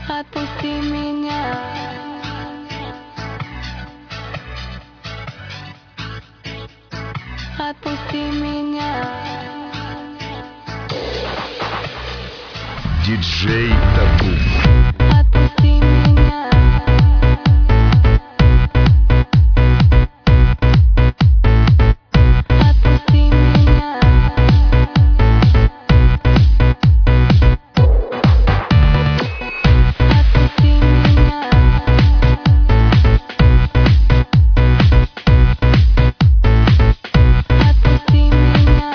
Отпусти меня. Отпусти меня. Диджей Табу. Отпусти меня. Отпусти меня. Отпусти меня. Отпусти меня.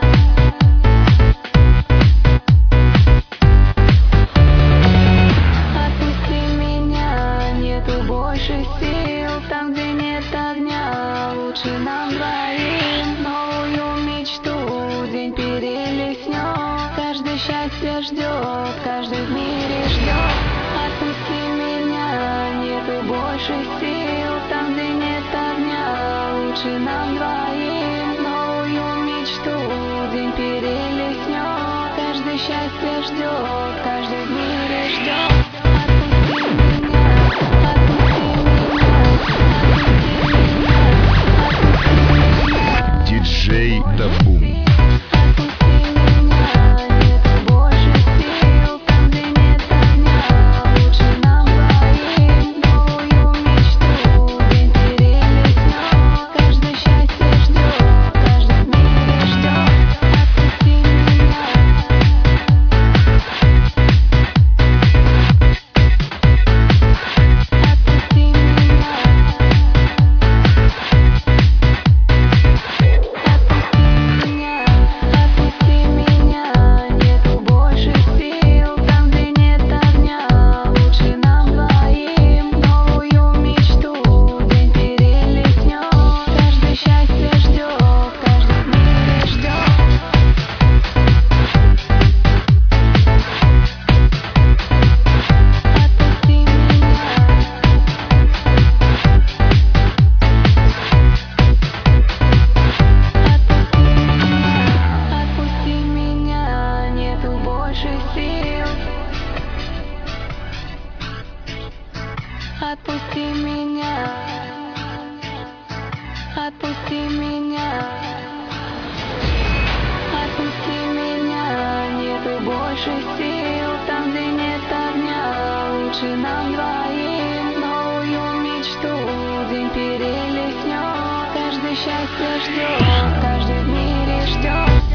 Отпусти меня, нету больше сил. Там, где нет огня, лучше нам двоим. Новую мечту день перелеснет. Каждый счастье ждет, каждый в мире ждет. Отпусти меня, нету больше сил. Там, где нет огня, лучше нам двоим. Новую мечту день перелеснет. Каждый счастье ждет, каждый в мире ждет. Отпусти меня, отпусти меня, отпусти меня, отпусти меня. Диджей Табу. Отпусти меня, нету больше сил. Там, где нет огня, лучше нам двоим. Новую мечту день перелеснет. Каждый счастье ждет, каждый в мире ждет. Отпусти меня. Отпусти меня. Отпусти меня, нету больше сил. Там, где нет огня, лучше нам двоим. Новую мечту день перелеснет. Каждый счастье ждет, каждый в мире ждет. Отпусти меня. Отпусти меня, нету больше сил. Отпусти меня. Отпусти меня. Отпусти меня, нету больше сил. Там, где нет огня, лучше нам двоим. Новую мечту день перелеснет. Каждый счастье ждет, каждый в мире ждет.